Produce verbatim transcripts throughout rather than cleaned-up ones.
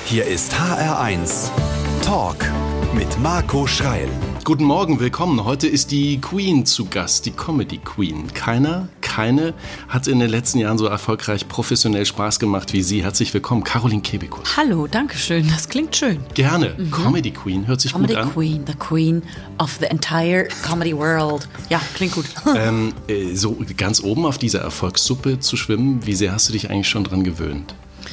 Hier ist H R eins Talk mit Marco Schreil. Guten Morgen, willkommen. Heute ist die Queen zu Gast, die Comedy Queen. Keiner, keine hat in den letzten Jahren so erfolgreich professionell Spaß gemacht wie sie. Herzlich willkommen, Caroline Kebekus. Hallo, danke schön. Das klingt schön. Gerne. Mhm. Comedy Queen, hört sich Comedy gut an. Queen, the Queen of the entire comedy world. Ja, klingt gut. ähm, äh, so ganz oben auf dieser Erfolgssuppe zu schwimmen, wie sehr hast du dich eigentlich schon dran gewöhnt?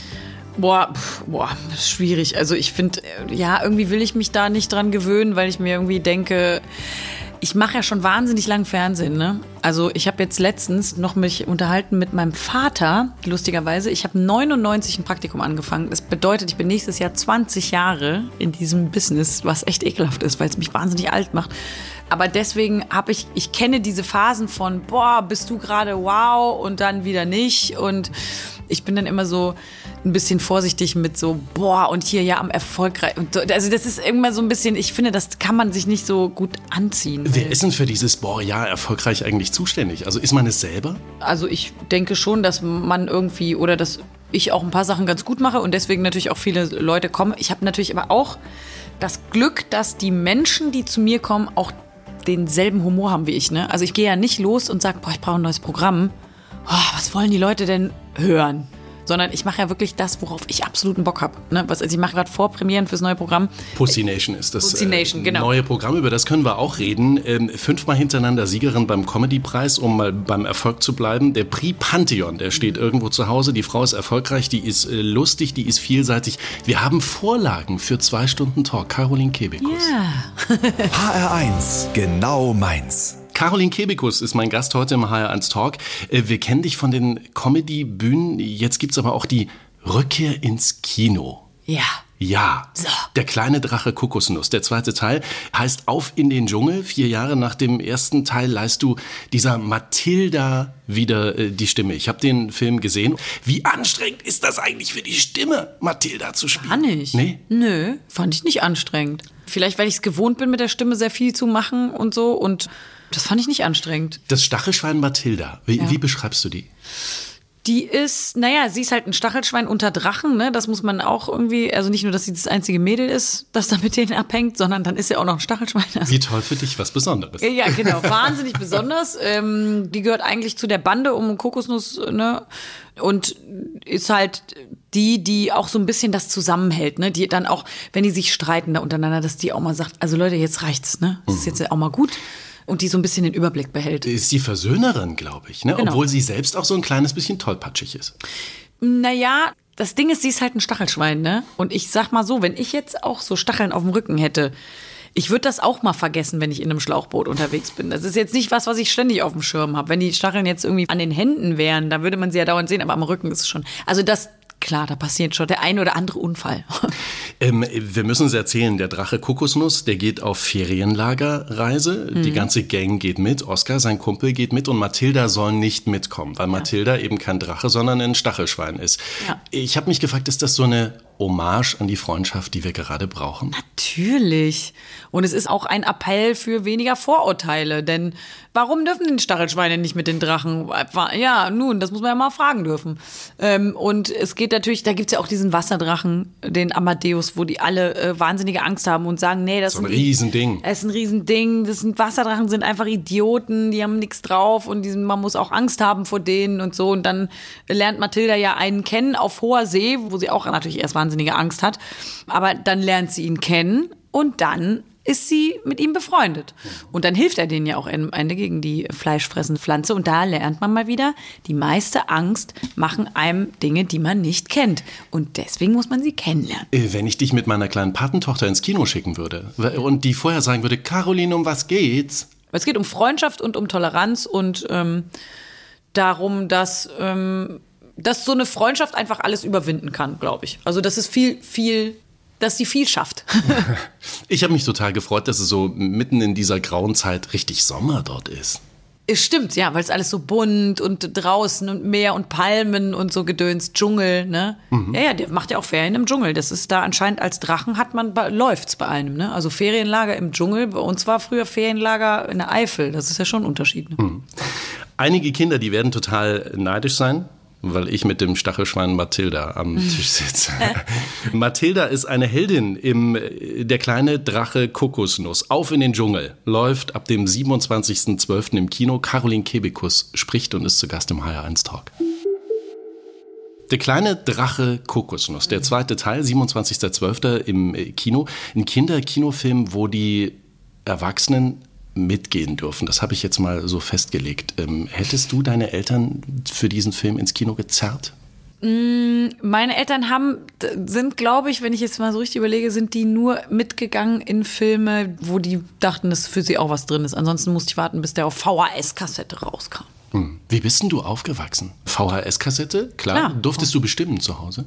Boah, pff, boah, schwierig. Also ich finde, ja, irgendwie will ich mich da nicht dran gewöhnen, weil ich mir irgendwie denke, ich mache ja schon wahnsinnig lang Fernsehen, ne? Also ich habe jetzt letztens noch mich unterhalten mit meinem Vater, lustigerweise. Ich habe neunundneunzig ein Praktikum angefangen. Das bedeutet, ich bin nächstes Jahr zwanzig Jahre in diesem Business, was echt ekelhaft ist, weil es mich wahnsinnig alt macht. Aber deswegen habe ich, ich kenne diese Phasen von, boah, bist du gerade wow und dann wieder nicht. Und ich bin dann immer so ein bisschen vorsichtig mit so, boah, und hier ja am erfolgreich. Und so. Also das ist immer so ein bisschen, ich finde, das kann man sich nicht so gut anziehen. Wer ist denn für dieses, boah, ja, erfolgreich eigentlich zuständig? Also ist man es selber? Also ich denke schon, dass man irgendwie, oder dass ich auch ein paar Sachen ganz gut mache und deswegen natürlich auch viele Leute kommen. Ich habe natürlich aber auch das Glück, dass die Menschen, die zu mir kommen, auch denselben Humor haben wie ich. Ne? Also ich gehe ja nicht los und sage, boah, ich brauche ein neues Programm. Oh, was wollen die Leute denn hören? Sondern ich mache ja wirklich das, worauf ich absoluten Bock habe. Ne? Also ich mache gerade Vorpremieren fürs neue Programm. Pussy Nation ist das Pussy Nation, äh, genau. neue Programm, über das können wir auch reden. Ähm, fünfmal hintereinander Siegerin beim Comedy-Preis, um mal beim Erfolg zu bleiben. Der Prix Pantheon, der steht irgendwo zu Hause. Die Frau ist erfolgreich, die ist äh, lustig, die ist vielseitig. Wir haben Vorlagen für zwei Stunden Talk. Caroline Kebekus. Ja. H R eins, genau meins. Caroline Kebekus ist mein Gast heute im H R eins Talk. Wir kennen dich von den Comedy-Bühnen. Jetzt gibt's aber auch die Rückkehr ins Kino. Ja. Ja, so. Der kleine Drache Kokosnuss. Der zweite Teil heißt Auf in den Dschungel. Vier Jahre nach dem ersten Teil leihst du dieser Mathilda wieder äh, die Stimme. Ich habe den Film gesehen. Wie anstrengend ist das eigentlich für die Stimme, Mathilda zu spielen? Gar nicht. Nee? Nö, fand ich nicht anstrengend. Vielleicht, weil ich es gewohnt bin, mit der Stimme sehr viel zu machen und so. Und das fand ich nicht anstrengend. Das Stachelschwein Mathilda, wie, Ja. wie beschreibst du die? Die ist, naja, sie ist halt ein Stachelschwein unter Drachen, ne? Das muss man auch irgendwie, also nicht nur, dass sie das einzige Mädel ist, das da mit denen abhängt, sondern dann ist sie auch noch ein Stachelschwein. Also, Wie toll für dich, was Besonderes. ja, genau, wahnsinnig besonders. Ähm, die gehört eigentlich zu der Bande um Kokosnuss, ne? Und ist halt die, die auch so ein bisschen das zusammenhält, ne? Die dann auch, wenn die sich streiten da untereinander, dass die auch mal sagt, also Leute, jetzt reicht's, ne? Das ist jetzt auch mal gut. Und die so ein bisschen den Überblick behält. Ist die Versöhnerin, glaube ich, ne? Genau. Obwohl sie selbst auch so ein kleines bisschen tollpatschig ist. Naja, das Ding ist, sie ist halt ein Stachelschwein, ne? Und ich sag mal so, wenn ich jetzt auch so Stacheln auf dem Rücken hätte, ich würde das auch mal vergessen, wenn ich in einem Schlauchboot unterwegs bin. Das ist jetzt nicht was, was ich ständig auf dem Schirm habe. Wenn die Stacheln jetzt irgendwie an den Händen wären, dann würde man sie ja dauernd sehen, aber am Rücken ist es schon. Also das, klar, da passiert schon der ein oder andere Unfall. Ähm, wir müssen es erzählen, der Drache Kokosnuss, der geht auf Ferienlagerreise. Mhm. Die ganze Gang geht mit. Oskar, sein Kumpel, geht mit und Mathilda soll nicht mitkommen, weil ja. Mathilda eben kein Drache, sondern ein Stachelschwein ist. Ja. Ich habe mich gefragt, ist das so eine Hommage an die Freundschaft, die wir gerade brauchen? Natürlich. Und es ist auch ein Appell für weniger Vorurteile. Denn warum dürfen denn Stachelschweine nicht mit den Drachen? Ja, nun, das muss man ja mal fragen dürfen. Und es geht natürlich, da gibt's ja auch diesen Wasserdrachen, den Amadeus, wo die alle äh, wahnsinnige Angst haben und sagen, nee, das so ein ist ein Riesending. Das ist ein Riesending. Das sind Wasserdrachen, sind einfach Idioten, die haben nichts drauf und die sind, man muss auch Angst haben vor denen und so. Und dann lernt Mathilda ja einen kennen auf hoher See, wo sie auch natürlich erst wahnsinnige Angst hat. Aber dann lernt sie ihn kennen und dann ist sie mit ihm befreundet. Und dann hilft er denen ja auch am Ende gegen die fleischfressende Pflanze. Und da lernt man mal wieder, die meiste Angst machen einem Dinge, die man nicht kennt. Und deswegen muss man sie kennenlernen. Wenn ich dich mit meiner kleinen Patentochter ins Kino schicken würde und die vorher sagen würde, Caroline, um was geht's? Es geht um Freundschaft und um Toleranz und ähm, darum, dass, ähm, dass so eine Freundschaft einfach alles überwinden kann, glaube ich. Also das ist viel, viel... dass sie viel schafft. Ich habe mich total gefreut, dass es so mitten in dieser grauen Zeit richtig Sommer dort ist. Es stimmt, ja, weil es alles so bunt und draußen und Meer und Palmen und so Gedöns, Dschungel, ne? Mhm. Ja, ja, der macht ja auch Ferien im Dschungel. Das ist da anscheinend als Drachen hat man, läuft's bei einem, ne? Also Ferienlager im Dschungel, bei uns war früher Ferienlager in der Eifel. Das ist ja schon ein Unterschied, ne? Mhm. Einige Kinder, die werden total neidisch sein, weil ich mit dem Stachelschwein Mathilda am Tisch sitze. Mathilda ist eine Heldin im Der kleine Drache Kokosnuss. Auf in den Dschungel. Läuft ab dem siebenundzwanzigsten zwölften im Kino. Caroline Kebekus spricht und ist zu Gast im H R eins Talk. Der kleine Drache Kokosnuss, der zweite Teil, siebenundzwanzigsten zwölften im Kino. Ein Kinderkinofilm, wo die Erwachsenen mitgehen dürfen. Das habe ich jetzt mal so festgelegt. Ähm, hättest du deine Eltern für diesen Film ins Kino gezerrt? Meine Eltern haben, sind, glaube ich, wenn ich jetzt mal so richtig überlege, sind die nur mitgegangen in Filme, wo die dachten, dass für sie auch was drin ist. Ansonsten musste ich warten, bis der auf V H S-Kassette rauskam. Hm. Wie bist denn du aufgewachsen? V H S-Kassette? Klar. Klar. Durftest du bestimmen zu Hause?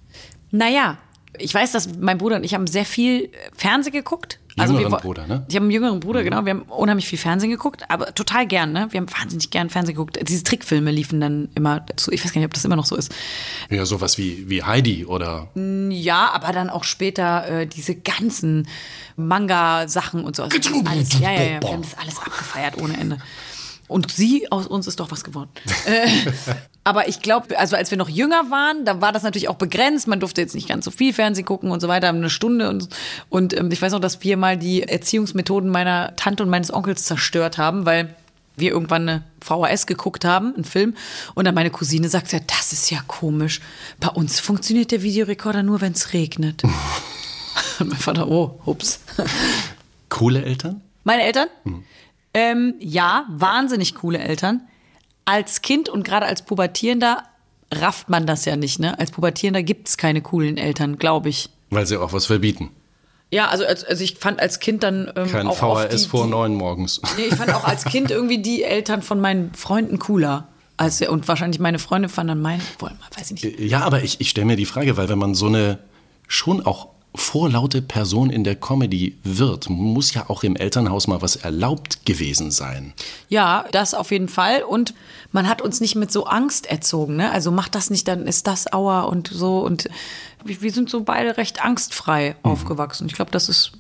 Naja, ich weiß, dass mein Bruder und ich haben sehr viel Fernsehen geguckt. Also jüngeren wir, Bruder, ne? Ich habe einen jüngeren Bruder, mhm. genau. Wir haben unheimlich viel Fernsehen geguckt, aber total gern, ne? Wir haben wahnsinnig gern Fernsehen geguckt. Diese Trickfilme liefen dann immer zu. Ich weiß gar nicht, ob das immer noch so ist. Ja, sowas wie, wie Heidi oder... Ja, aber dann auch später äh, diese ganzen Manga-Sachen und so. Also alles, ja, ja, ja, wir haben das alles abgefeiert ohne Ende. Und sie aus uns ist doch was geworden. äh, aber ich glaube, also als wir noch jünger waren, da war das natürlich auch begrenzt. Man durfte jetzt nicht ganz so viel Fernsehen gucken und so weiter, eine Stunde. Und, und ähm, ich weiß noch, dass wir mal die Erziehungsmethoden meiner Tante und meines Onkels zerstört haben, weil wir irgendwann eine V H S geguckt haben, einen Film. Und dann meine Cousine sagt, ja, das ist ja komisch. Bei uns funktioniert der Videorekorder nur, wenn es regnet. Und mein Vater, oh, ups. Coole Eltern? Meine Eltern? Hm. Ähm, ja, wahnsinnig coole Eltern. Als Kind und gerade als Pubertierender rafft man das ja nicht, ne? Als Pubertierender gibt es keine coolen Eltern, glaube ich. Weil sie auch was verbieten. Ja, also, also ich fand als Kind dann ähm, Kein auch V H S die, vor die, neun morgens. Nee, ich fand auch als Kind irgendwie die Eltern von meinen Freunden cooler. Als, und wahrscheinlich meine Freunde fanden dann meine, wohl, weiß ich nicht. Ja, aber ich, ich stelle mir die Frage, weil wenn man so eine schon auch vorlaute Person in der Comedy wird, muss ja auch im Elternhaus mal was erlaubt gewesen sein. Ja, das auf jeden Fall. Und man hat uns nicht mit so Angst erzogen, ne? Also mach das nicht, dann ist das Aua und so. Und wir sind so beide recht angstfrei mhm. aufgewachsen. Ich glaube, das ist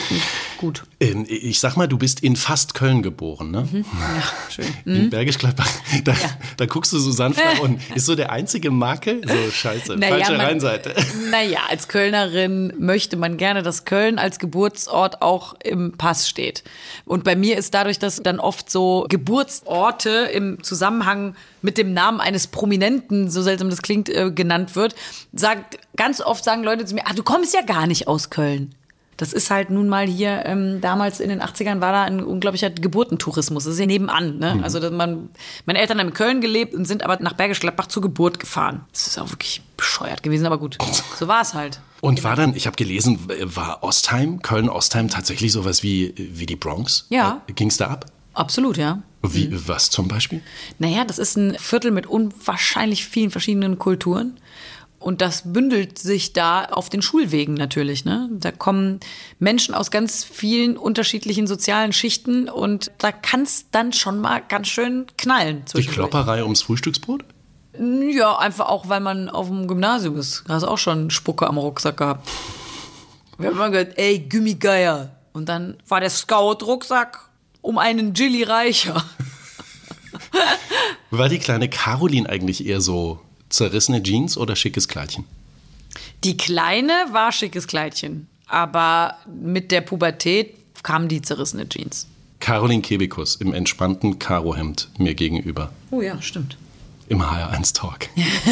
gut. Ähm, ich sag mal, du bist in fast Köln geboren, ne? Mhm. Ja, schön. In mhm. Bergisch Gladbach. Da, ja. da guckst du so sanft nach und ist so der einzige Makel? So scheiße, naja, falsche man, Rheinseite. Naja, als Kölnerin möchte man gerne, dass Köln als Geburtsort auch im Pass steht. Und bei mir ist dadurch, dass dann oft so Geburtsorte im Zusammenhang mit dem Namen eines Prominenten, so seltsam das klingt, äh, genannt wird, sagt, ganz oft sagen Leute zu mir, ah, du kommst ja gar nicht aus Köln. Das ist halt nun mal hier, ähm, damals in den achtzigern war da ein unglaublicher Geburtentourismus. Das ist ja nebenan. Ne? Mhm. Also dass man, meine Eltern haben in Köln gelebt und sind aber nach Bergisch Gladbach zur Geburt gefahren. Das ist auch wirklich bescheuert gewesen, aber gut. So war es halt. Und war dann, ich habe gelesen, war Ostheim, Köln-Ostheim tatsächlich sowas wie, wie die Bronx? Ja. Ging es da ab? Absolut, ja. Wie, mhm. Was zum Beispiel? Naja, das ist ein Viertel mit unwahrscheinlich vielen verschiedenen Kulturen. Und das bündelt sich da auf den Schulwegen natürlich, ne? Da kommen Menschen aus ganz vielen unterschiedlichen sozialen Schichten und da kann es dann schon mal ganz schön knallen. Die Klopperei ums Frühstücksbrot? Ja, einfach auch, weil man auf dem Gymnasium ist. Da hast du auch schon Spucke am Rucksack gehabt. Wir haben immer gehört, ey, Gummigeier. Und dann war der Scout-Rucksack um einen Gilli reicher. War die kleine Caroline eigentlich eher so zerrissene Jeans oder schickes Kleidchen? Die Kleine war schickes Kleidchen, aber mit der Pubertät kamen die zerrissene Jeans. Caroline Kebekus im entspannten Karohemd mir gegenüber. Oh ja, stimmt. Im H R eins Talk.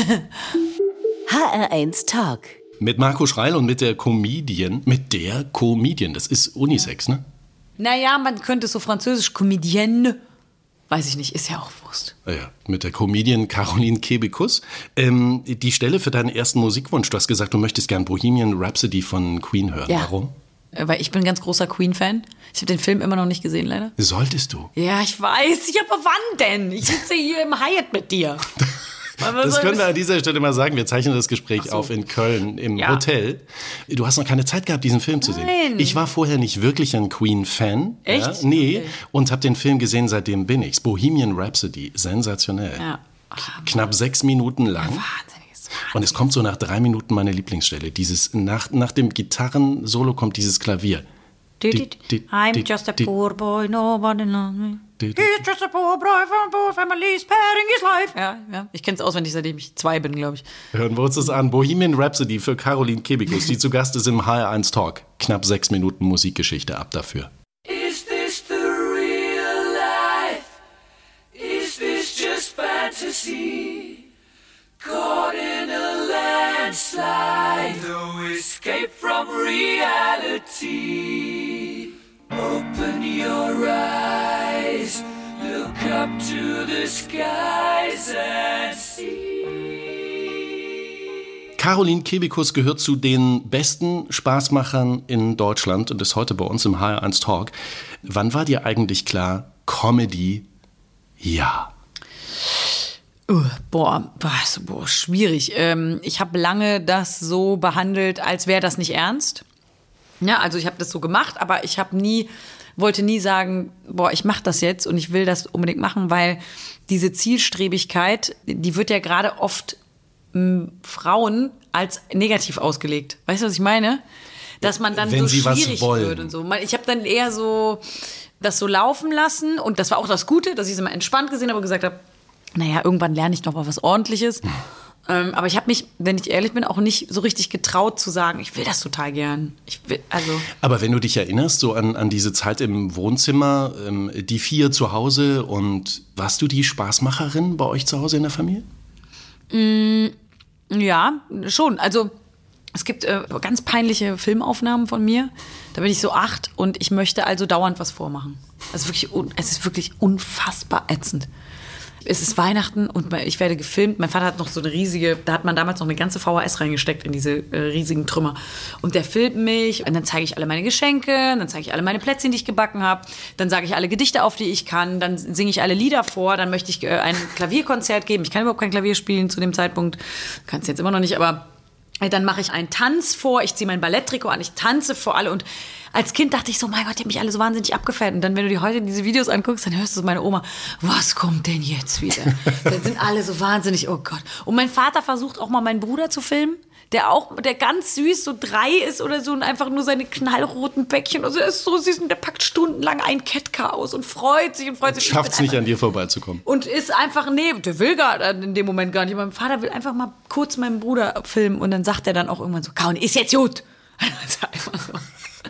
H R eins Talk. Mit Marco Schreil und mit der Comedian, mit der Comedian, das ist Unisex, ne? Naja, man könnte so französisch Comedienne, weiß ich nicht, ist ja auch Wurst. Ja, mit der Comedian Caroline Kebekus. Ähm, die Stelle für deinen ersten Musikwunsch, du hast gesagt, du möchtest gern Bohemian Rhapsody von Queen hören. Ja. Warum? Weil ich bin ein ganz großer Queen-Fan. Ich habe den Film immer noch nicht gesehen, leider. Solltest du? Ja, ich weiß. Ich aber wann denn? Ich sitze hier im Hyatt mit dir. Das können wir an dieser Stelle mal sagen. Wir zeichnen das Gespräch so. auf in Köln im ja. Hotel. Du hast noch keine Zeit gehabt, diesen Film zu sehen. Nein. Ich war vorher nicht wirklich ein Queen-Fan. Echt? Ja, nee. Okay. Und habe den Film gesehen, seitdem bin ich's. Bohemian Rhapsody, sensationell. Ja. Knapp sechs Minuten lang. Ja, wahnsinniges. Und es kommt so nach drei Minuten meine Lieblingsstelle. Dieses, nach, nach dem Gitarren-Solo kommt dieses Klavier. I'm just a poor boy, nobody knows me. He's just a poor boy from poor family, sparing his life. Ja, ja. Ich kenne es auswendig, seitdem ich zwei bin, glaube ich. Hören wir uns das an. Bohemian Rhapsody für Caroline Kebekus, die zu Gast ist im H R eins Talk. Knapp sechs Minuten Musikgeschichte ab dafür. Is this the real life? Is this just fantasy? Caught in a landslide, no escape from reality. Open your eyes, look up to the skies and see. Caroline Kebekus gehört zu den besten Spaßmachern in Deutschland und ist heute bei uns im H R eins Talk. Wann war dir eigentlich klar, Comedy, ja? Uh, boah, was, boah, schwierig. Ähm, ich habe lange das so behandelt, als wäre das nicht ernst. Ja, also ich habe das so gemacht, aber ich habe nie, wollte nie sagen, boah, ich mache das jetzt und ich will das unbedingt machen, weil diese Zielstrebigkeit, die wird ja gerade oft m, Frauen als negativ ausgelegt. Weißt du, was ich meine? Dass man dann Wenn so sie schwierig was wollen. wird und so. Ich habe dann eher so das so laufen lassen und das war auch das Gute, dass ich es immer entspannt gesehen habe und gesagt habe, naja, irgendwann lerne ich noch mal was Ordentliches. Ähm, aber ich habe mich, wenn ich ehrlich bin, auch nicht so richtig getraut zu sagen, ich will das total gern. Ich will, also Aber wenn du dich erinnerst, so an, an diese Zeit im Wohnzimmer, ähm, die vier zu Hause und warst du die Spaßmacherin bei euch zu Hause in der Familie? Mm, ja, schon. Also es gibt äh, ganz peinliche Filmaufnahmen von mir. Da bin ich so acht und ich möchte also dauernd was vormachen. Also wirklich, un- es ist wirklich unfassbar ätzend. Es ist Weihnachten und ich werde gefilmt. Mein Vater hat noch so eine riesige, da hat man damals noch eine ganze V H S reingesteckt in diese äh, riesigen Trümmer. Und der filmt mich und dann zeige ich alle meine Geschenke, dann zeige ich alle meine Plätzchen, die ich gebacken habe, dann sage ich alle Gedichte auf, die ich kann, dann singe ich alle Lieder vor, dann möchte ich äh, ein Klavierkonzert geben. Ich kann überhaupt kein Klavier spielen zu dem Zeitpunkt, kann es jetzt immer noch nicht, aber dann mache ich einen Tanz vor, ich ziehe mein Balletttrikot an, ich tanze vor alle und als Kind dachte ich so, mein Gott, die haben mich alle so wahnsinnig abgefeiert. Und dann, wenn du dir heute diese Videos anguckst, dann hörst du so meine Oma, was kommt denn jetzt wieder? Dann sind alle so wahnsinnig, oh Gott. Und mein Vater versucht auch mal meinen Bruder zu filmen, der auch, der ganz süß, so drei ist oder so und einfach nur seine knallroten Bäckchen. Also er ist so süß und der packt stundenlang ein Ketka aus und freut sich und freut sich. Schafft es nicht, an dir vorbeizukommen. Und ist einfach, nee, der will gar in dem Moment gar nicht. Mein Vater will einfach mal kurz meinen Bruder filmen und dann sagt er dann auch irgendwann so, Karin, ist jetzt gut. Also einfach so.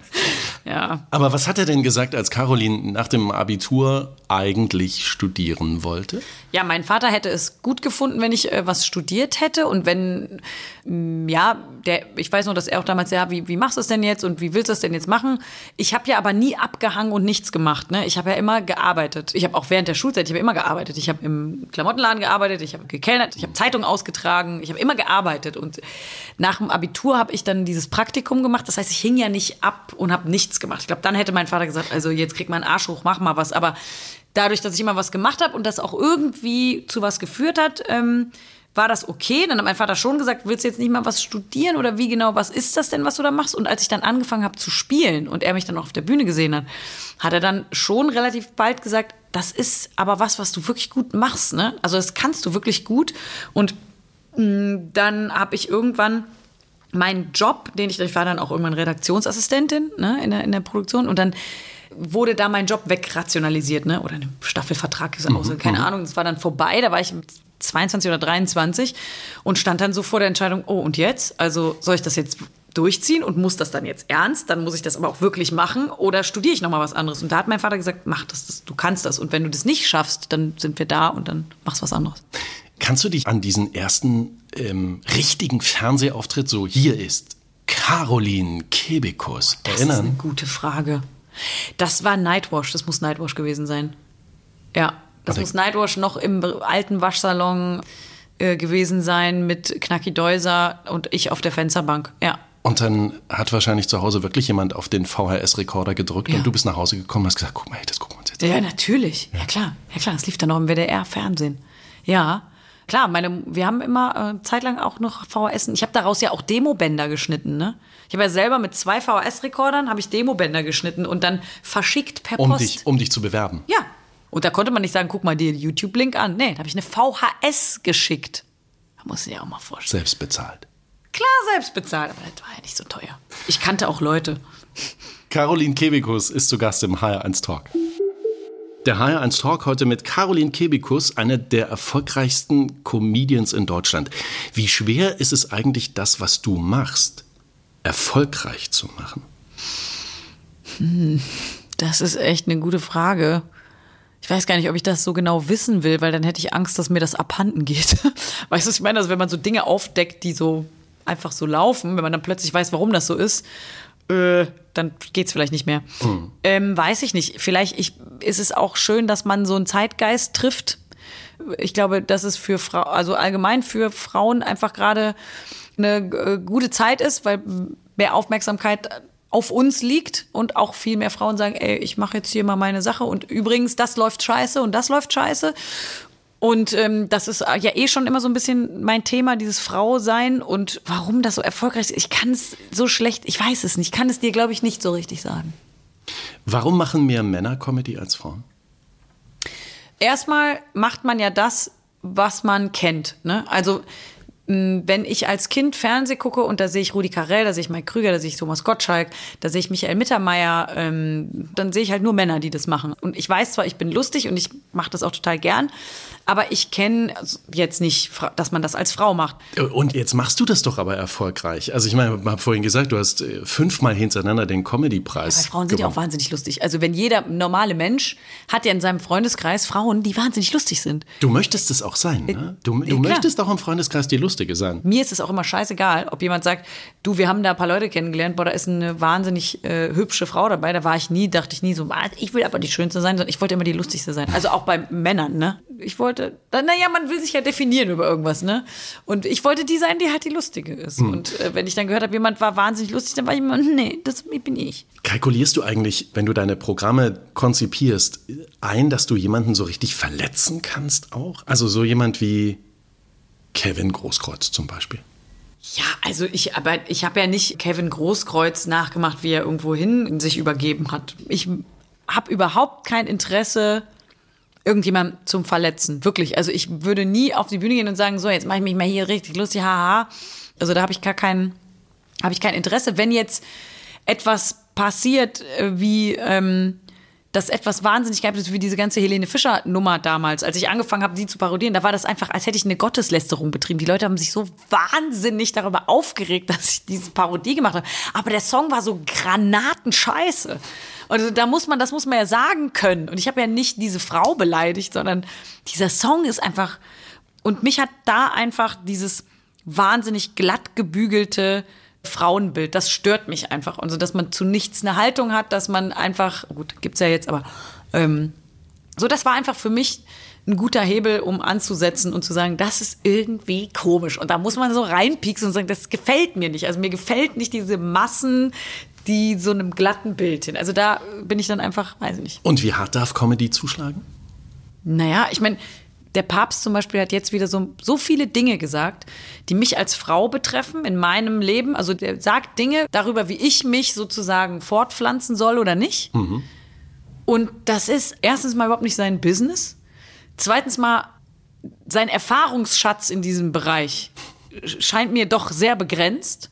Ja. Aber was hat er denn gesagt, als Caroline nach dem Abitur eigentlich studieren wollte? Ja, mein Vater hätte es gut gefunden, wenn ich äh, was studiert hätte und wenn, mh, ja, der, ich weiß noch, dass er auch damals, ja, wie, wie machst du es denn jetzt und wie willst du es denn jetzt machen? Ich habe ja aber nie abgehangen und nichts gemacht, ne? Ich habe ja immer gearbeitet. Ich habe auch während der Schulzeit, ich habe immer gearbeitet. Ich habe im Klamottenladen gearbeitet, ich habe gekellnert, ich habe Zeitungen ausgetragen, ich habe immer gearbeitet und nach dem Abitur habe ich dann dieses Praktikum gemacht. Das heißt, ich hing ja nicht ab und habe nichts gemacht. Ich glaube, dann hätte mein Vater gesagt, also jetzt krieg mal einen Arsch hoch, mach mal was. Aber dadurch, dass ich immer was gemacht habe und das auch irgendwie zu was geführt hat, ähm, war das okay. Dann hat mein Vater schon gesagt, willst du jetzt nicht mal was studieren oder wie genau, was ist das denn, was du da machst? Und als ich dann angefangen habe zu spielen und er mich dann auch auf der Bühne gesehen hat, hat er dann schon relativ bald gesagt, das ist aber was, was du wirklich gut machst, ne? Also das kannst du wirklich gut. Und mh, dann habe ich irgendwann mein Job, den ich, ich war dann auch irgendwann Redaktionsassistentin, ne, in der, in der Produktion und dann wurde da mein Job wegrationalisiert, ne, oder ein Staffelvertrag ist aus, mhm, keine Ahnung, das war dann vorbei, da war ich zweiundzwanzig oder dreiundzwanzig und stand dann so vor der Entscheidung, oh und jetzt, also soll ich das jetzt durchziehen und muss das dann jetzt ernst, dann muss ich das aber auch wirklich machen oder studiere ich nochmal was anderes und da hat mein Vater gesagt, mach das, das, du kannst das und wenn du das nicht schaffst, dann sind wir da und dann machst du was anderes. Kannst du dich an diesen ersten ähm, richtigen Fernsehauftritt, so hier ist Caroline Kebekus, erinnern? Das ist eine gute Frage. Das war Nightwash, das muss Nightwash gewesen sein. Ja, das Oder muss Nightwash noch im alten Waschsalon äh, gewesen sein mit Knacki Deuser und ich auf der Fensterbank, ja. Und dann hat wahrscheinlich zu Hause wirklich jemand auf den V H S-Rekorder gedrückt, ja, und du bist nach Hause gekommen und hast gesagt, guck mal, hey, das gucken wir uns jetzt an. Ja, natürlich, ja, ja klar, ja klar, das lief dann noch im W D R-Fernsehen, ja. Klar, meine, wir haben immer äh, zeitlang auch noch V H S. Ich habe daraus ja auch Demobänder geschnitten, ne? Ich habe ja selber mit zwei V H S-Rekordern habe ich Demobänder geschnitten und dann verschickt per Post. Um dich, um dich zu bewerben? Ja. Und da konnte man nicht sagen, guck mal dir den YouTube-Link an. Nee, da habe ich eine V H S geschickt. Da muss ich ja auch mal vorstellen. Selbst bezahlt. Klar, selbst bezahlt, aber das war ja nicht so teuer. Ich kannte auch Leute. Caroline Kebekus ist zu Gast im H R eins Talk. Der H R eins Talk heute mit Caroline Kebekus, einer der erfolgreichsten Comedians in Deutschland. Wie schwer ist es eigentlich, das, was du machst, erfolgreich zu machen? Hm, das ist echt eine gute Frage. Ich weiß gar nicht, ob ich das so genau wissen will, weil dann hätte ich Angst, dass mir das abhanden geht. Weißt du, was ich meine? Also wenn man so Dinge aufdeckt, die so einfach so laufen, wenn man dann plötzlich weiß, warum das so ist, äh, dann geht's vielleicht nicht mehr. Mhm. Ähm, weiß ich nicht. Vielleicht ich, ist es auch schön, dass man so einen Zeitgeist trifft. Ich glaube, dass es für Frau, also allgemein für Frauen einfach gerade eine äh, gute Zeit ist, weil mehr Aufmerksamkeit auf uns liegt und auch viel mehr Frauen sagen, ey, ich mache jetzt hier mal meine Sache und übrigens, das läuft scheiße und das läuft scheiße. Und ähm, das ist ja eh schon immer so ein bisschen mein Thema, dieses Frau-Sein und warum das so erfolgreich ist. Ich kann es so schlecht, ich weiß es nicht, ich kann es dir, glaube ich, nicht so richtig sagen. Warum machen mehr Männer Comedy als Frauen? Erstmal macht man ja das, was man kennt, ne? Also wenn ich als Kind Fernsehen gucke und da sehe ich Rudi Carrell, da sehe ich Mike Krüger, da sehe ich Thomas Gottschalk, da sehe ich Michael Mittermeier, ähm, dann sehe ich halt nur Männer, die das machen. Und ich weiß zwar, ich bin lustig und ich mache das auch total gern, aber ich kenne jetzt nicht, dass man das als Frau macht. Und jetzt machst du das doch aber erfolgreich. Also ich meine, ich habe vorhin gesagt, du hast fünfmal hintereinander den Comedy-Preis ja, weil Frauen gewonnen. sind ja auch wahnsinnig lustig. Also wenn jeder normale Mensch hat ja in seinem Freundeskreis Frauen, die wahnsinnig lustig sind. Du möchtest es auch sein, ne? Du, du möchtest auch im Freundeskreis die Lustige sein. Mir ist es auch immer scheißegal, ob jemand sagt, du, wir haben da ein paar Leute kennengelernt, boah, da ist eine wahnsinnig äh, hübsche Frau dabei. Da war ich nie, dachte ich nie so, ich will aber die Schönste sein, sondern ich wollte immer die Lustigste sein. Also auch bei Männern, ne? Ich wollte, naja, man will sich ja definieren über irgendwas, ne? Und ich wollte die sein, die halt die Lustige ist. Hm. Und äh, wenn ich dann gehört habe, jemand war wahnsinnig lustig, dann war ich immer, nee, das bin ich. Kalkulierst du eigentlich, wenn du deine Programme konzipierst, ein, dass du jemanden so richtig verletzen kannst auch? Also so jemand wie Kevin Großkreuz zum Beispiel. Ja, also ich, aber ich habe ja nicht Kevin Großkreuz nachgemacht, wie er irgendwo hin sich übergeben hat. Ich habe überhaupt kein Interesse, irgendjemand zum Verletzen. Wirklich. Also ich würde nie auf die Bühne gehen und sagen, so, jetzt mache ich mich mal hier richtig lustig, haha. Also da habe ich gar kein, habe ich kein Interesse. Wenn jetzt etwas passiert, wie ähm, dass etwas wahnsinnig geil ist, wie diese ganze Helene Fischer-Nummer damals, als ich angefangen habe, die zu parodieren, da war das einfach, als hätte ich eine Gotteslästerung betrieben. Die Leute haben sich so wahnsinnig darüber aufgeregt, dass ich diese Parodie gemacht habe. Aber der Song war so granatenscheiße. Und da muss man, das muss man ja sagen können. Und ich habe ja nicht diese Frau beleidigt, sondern dieser Song ist einfach, und mich hat da einfach dieses wahnsinnig glatt gebügelte Frauenbild, das stört mich einfach. Also, dass man zu nichts eine Haltung hat, dass man einfach, gut, gibt's ja jetzt, aber ähm, so, das war einfach für mich ein guter Hebel, um anzusetzen und zu sagen, das ist irgendwie komisch. Und da muss man so reinpieksen und sagen, das gefällt mir nicht. Also mir gefällt nicht diese Massen, die so einem glatten Bild hin. Also da bin ich dann einfach, weiß ich nicht. Und wie hart darf Comedy zuschlagen? Naja, ich meine, der Papst zum Beispiel hat jetzt wieder so, so viele Dinge gesagt, die mich als Frau betreffen in meinem Leben. Also der sagt Dinge darüber, wie ich mich sozusagen fortpflanzen soll oder nicht. Mhm. Und das ist erstens mal überhaupt nicht sein Business. Zweitens mal, sein Erfahrungsschatz in diesem Bereich scheint mir doch sehr begrenzt.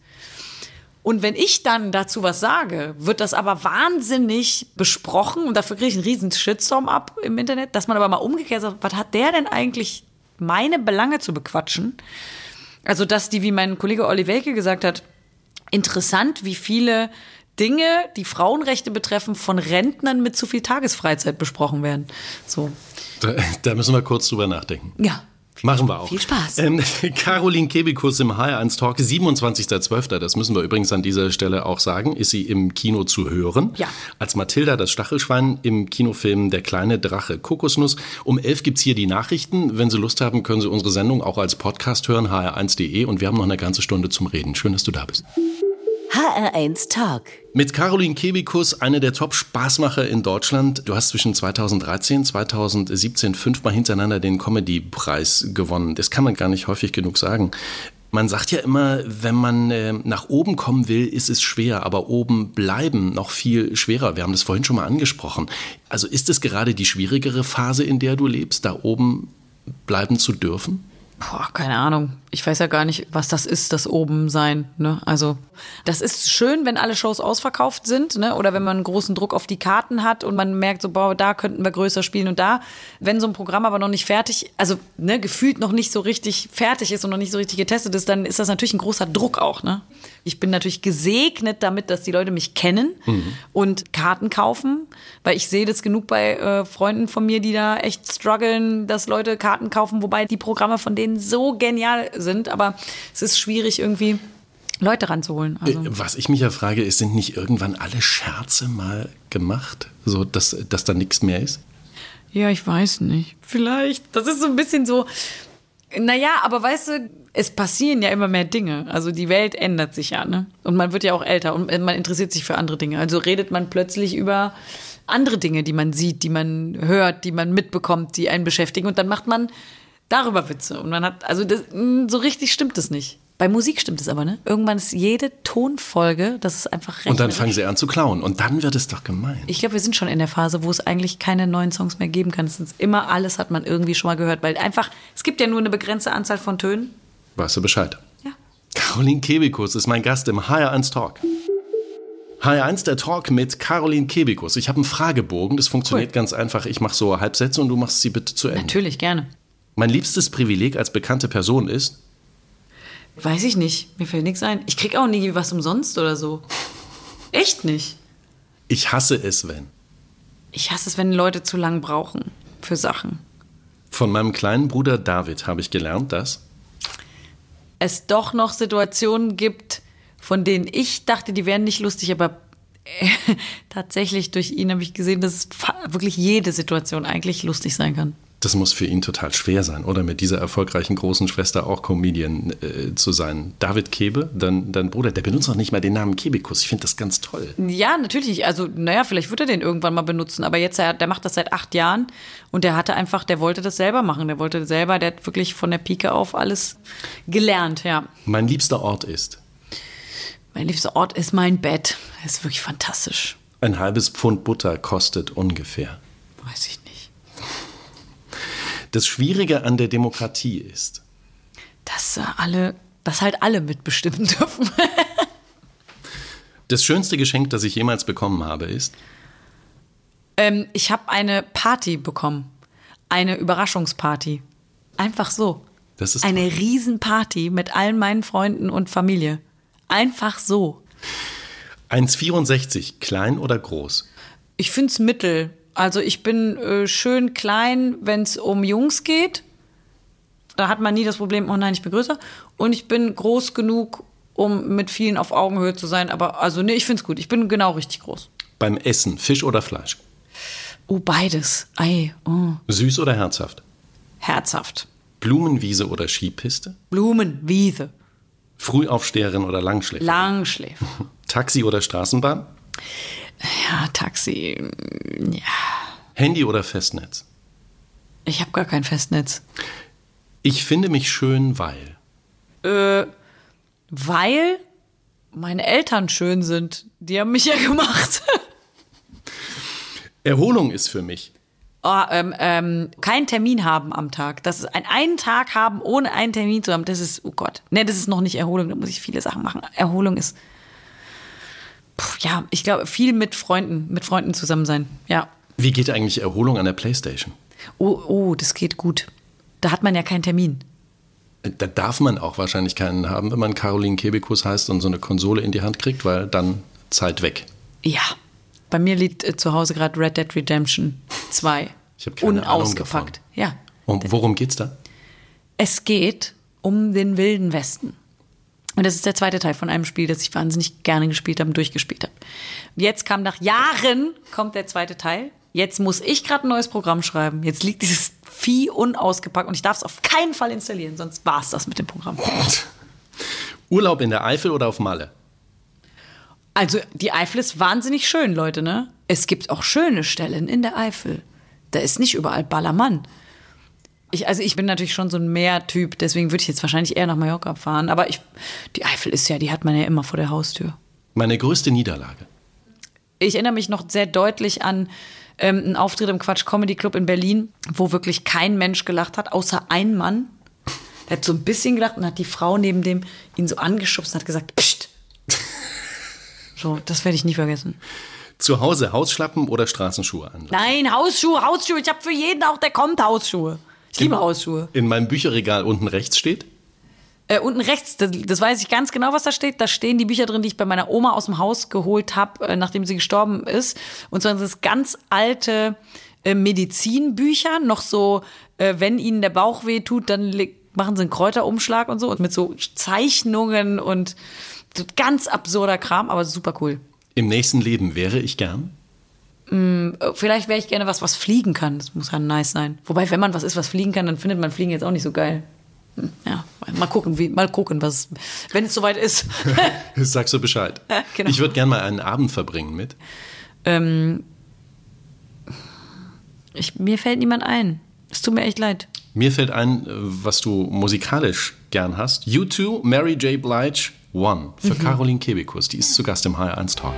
Und wenn ich dann dazu was sage, wird das aber wahnsinnig besprochen und dafür kriege ich einen riesen Shitstorm ab im Internet, dass man aber mal umgekehrt sagt, was hat der denn eigentlich, meine Belange zu bequatschen? Also dass die, wie mein Kollege Olli Welke gesagt hat, interessant, wie viele Dinge, die Frauenrechte betreffen, von Rentnern mit zu viel Tagesfreizeit besprochen werden. So. Da, da müssen wir kurz drüber nachdenken. Ja. Machen wir auch. Viel Spaß. Ähm, Caroline Kebekus im H R eins Talk, siebenundzwanzigster zwölfter Das müssen wir übrigens an dieser Stelle auch sagen, ist sie im Kino zu hören. Ja. Als Mathilda das Stachelschwein im Kinofilm Der kleine Drache Kokosnuss. Um elf gibt's hier die Nachrichten. Wenn Sie Lust haben, können Sie unsere Sendung auch als Podcast hören, h r eins punkt d e. Und wir haben noch eine ganze Stunde zum Reden. Schön, dass du da bist. H R eins Talk. Mit Caroline Kebekus, eine der Top-Spaßmacher in Deutschland. Du hast zwischen zweitausenddreizehn, zweitausendsiebzehn fünfmal hintereinander den Comedy-Preis gewonnen. Das kann man gar nicht häufig genug sagen. Man sagt ja immer, wenn man äh, nach oben kommen will, ist es schwer, aber oben bleiben noch viel schwerer. Wir haben das vorhin schon mal angesprochen. Also ist es gerade die schwierigere Phase, in der du lebst, da oben bleiben zu dürfen? Boah, keine Ahnung. Ich weiß ja gar nicht, was das ist, das oben sein. Ne? Also das ist schön, wenn alle Shows ausverkauft sind, ne? Oder wenn man einen großen Druck auf die Karten hat und man merkt, so, boah, da könnten wir größer spielen und da. Wenn so ein Programm aber noch nicht fertig, also ne, gefühlt noch nicht so richtig fertig ist und noch nicht so richtig getestet ist, dann ist das natürlich ein großer Druck auch. Ne? Ich bin natürlich gesegnet damit, dass die Leute mich kennen mhm. und Karten kaufen, weil ich sehe das genug bei äh, Freunden von mir, die da echt strugglen, dass Leute Karten kaufen, wobei die Programme von denen so genial sind, aber es ist schwierig irgendwie Leute ranzuholen. Also. Was ich mich ja frage, ist, sind nicht irgendwann alle Scherze mal gemacht, so dass, dass da nichts mehr ist? Ja, ich weiß nicht. Vielleicht. Das ist so ein bisschen so, naja, aber weißt du, es passieren ja immer mehr Dinge. Also die Welt ändert sich ja, ne? Und man wird ja auch älter und man interessiert sich für andere Dinge. Also redet man plötzlich über andere Dinge, die man sieht, die man hört, die man mitbekommt, die einen beschäftigen. Und dann macht man darüber Witze. Und man hat, also das, so richtig stimmt es nicht. Bei Musik stimmt es aber, ne? Irgendwann ist jede Tonfolge, das ist einfach recht. Und dann fangen sie an zu klauen. Und dann wird es doch gemein. Ich glaube, wir sind schon in der Phase, wo es eigentlich keine neuen Songs mehr geben kann. Es ist immer alles, hat man irgendwie schon mal gehört. Weil einfach, es gibt ja nur eine begrenzte Anzahl von Tönen. Weißt du Bescheid? Ja. Caroline Kebekus ist mein Gast im H R eins Talk. H R eins, der Talk mit Caroline Kebekus. Ich habe einen Fragebogen, das funktioniert cool. ganz einfach. Ich mache so Halbsätze und du machst sie bitte zu Ende. Natürlich, gerne. Mein liebstes Privileg als bekannte Person ist? Weiß ich nicht. Mir fällt nichts ein. Ich krieg auch nie was umsonst oder so. Echt nicht. Ich hasse es, wenn. Ich hasse es, wenn Leute zu lang brauchen für Sachen. Von meinem kleinen Bruder David habe ich gelernt, dass es doch noch Situationen gibt, von denen ich dachte, die wären nicht lustig, aber äh, tatsächlich durch ihn habe ich gesehen, dass es wirklich jede Situation eigentlich lustig sein kann. Das muss für ihn total schwer sein, oder mit dieser erfolgreichen großen Schwester auch Comedian äh, zu sein. David Kebe, dein, dein Bruder, der benutzt noch nicht mal den Namen Kebekus. Ich finde das ganz toll. Ja, natürlich. Also, naja, vielleicht wird er den irgendwann mal benutzen. Aber jetzt, der macht das seit acht Jahren und der hatte einfach, der wollte das selber machen. Der wollte selber, der hat wirklich von der Pike auf alles gelernt, ja. Mein liebster Ort ist? Mein liebster Ort ist mein Bett. Das ist wirklich fantastisch. Ein halbes Pfund Butter kostet ungefähr? Weiß ich nicht. Das Schwierige an der Demokratie ist, dass, äh, alle, dass halt alle mitbestimmen dürfen. Das schönste Geschenk, das ich jemals bekommen habe, ist? Ähm, ich habe eine Party bekommen. Eine Überraschungsparty. Einfach so. Das ist eine toll. Riesenparty mit allen meinen Freunden und Familie. Einfach so. eins Komma vierundsechzig, klein oder groß? Ich finde es mittel. Also ich bin äh, schön klein, wenn es um Jungs geht. Da hat man nie das Problem, oh nein, ich bin größer. Und ich bin groß genug, um mit vielen auf Augenhöhe zu sein. Aber also nee, ich finde es gut. Ich bin genau richtig groß. Beim Essen, Fisch oder Fleisch? Oh, beides. Ei, oh. Süß oder herzhaft? Herzhaft. Blumenwiese oder Skipiste? Blumenwiese. Frühaufsteherin oder Langschläfer? Langschläfer. Taxi oder Straßenbahn? Ja, Taxi, ja. Handy oder Festnetz? Ich habe gar kein Festnetz. Ich finde mich schön, weil? Äh, weil meine Eltern schön sind. Die haben mich ja gemacht. Erholung ist für mich? Oh, ähm, ähm, keinen Termin haben am Tag. Das ist ein, einen Tag haben, ohne einen Termin zu haben. Das ist, oh Gott. Ne, das ist noch nicht Erholung. Da muss ich viele Sachen machen. Erholung ist... Puh, ja, ich glaube, viel mit Freunden, mit Freunden zusammen sein, ja. Wie geht eigentlich Erholung an der Playstation? Oh, oh, das geht gut. Da hat man ja keinen Termin. Da darf man auch wahrscheinlich keinen haben, wenn man Caroline Kebekus heißt und so eine Konsole in die Hand kriegt, weil dann Zeit weg. Ja, bei mir liegt äh, zu Hause gerade Red Dead Redemption zwei. Ich habe keine unausgepackt. Ahnung davon. Ja. Und worum geht's da? Es geht um den Wilden Westen. Und das ist der zweite Teil von einem Spiel, das ich wahnsinnig gerne gespielt habe und durchgespielt habe. Und jetzt kam nach Jahren, kommt der zweite Teil. Jetzt muss ich gerade ein neues Programm schreiben. Jetzt liegt dieses Vieh unausgepackt und ich darf es auf keinen Fall installieren, sonst war es das mit dem Programm. Urlaub in der Eifel oder auf Malle? Also die Eifel ist wahnsinnig schön, Leute, ne? Es gibt auch schöne Stellen in der Eifel. Da ist nicht überall Ballermann. Ich, also ich bin natürlich schon so ein Meertyp, deswegen würde ich jetzt wahrscheinlich eher nach Mallorca fahren. Aber ich, die Eifel ist ja, die hat man ja immer vor der Haustür. Meine größte Niederlage? Ich erinnere mich noch sehr deutlich an ähm, einen Auftritt im Quatsch Comedy Club in Berlin, wo wirklich kein Mensch gelacht hat, außer ein Mann. Der hat so ein bisschen gelacht und hat die Frau neben dem ihn so angeschubst und hat gesagt, Psst. So, das werde ich nie vergessen. Zu Hause Hausschlappen oder Straßenschuhe an? Nein, Hausschuhe, Hausschuhe. Ich habe für jeden auch, der kommt, Hausschuhe. Ich liebe Hausschuhe. In meinem Bücherregal unten rechts steht? Äh, unten rechts, das, das weiß ich ganz genau, was da steht. Da stehen die Bücher drin, die ich bei meiner Oma aus dem Haus geholt habe, äh, nachdem sie gestorben ist. Und zwar sind das ganz alte äh, Medizinbücher, noch so, äh, wenn ihnen der Bauch weh tut, dann le- machen sie einen Kräuterumschlag und so. Und mit so Zeichnungen und so ganz absurder Kram, aber super cool. Im nächsten Leben wäre ich gern? Vielleicht wäre ich gerne was, was fliegen kann. Das muss ja nice sein. Wobei, wenn man was ist, was fliegen kann, dann findet man Fliegen jetzt auch nicht so geil. Hm, ja, mal gucken, wie, mal gucken, was, wenn es soweit ist. Sagst du Bescheid. Ja, genau. Ich würde gern mal einen Abend verbringen mit. ähm, ich, mir fällt niemand ein. Es tut mir echt leid. Mir fällt ein, was du musikalisch gern hast. U zwei, Mary J. Blige, One. Für mhm. Caroline Kebekus. Die ist zu Gast im H R eins Talk.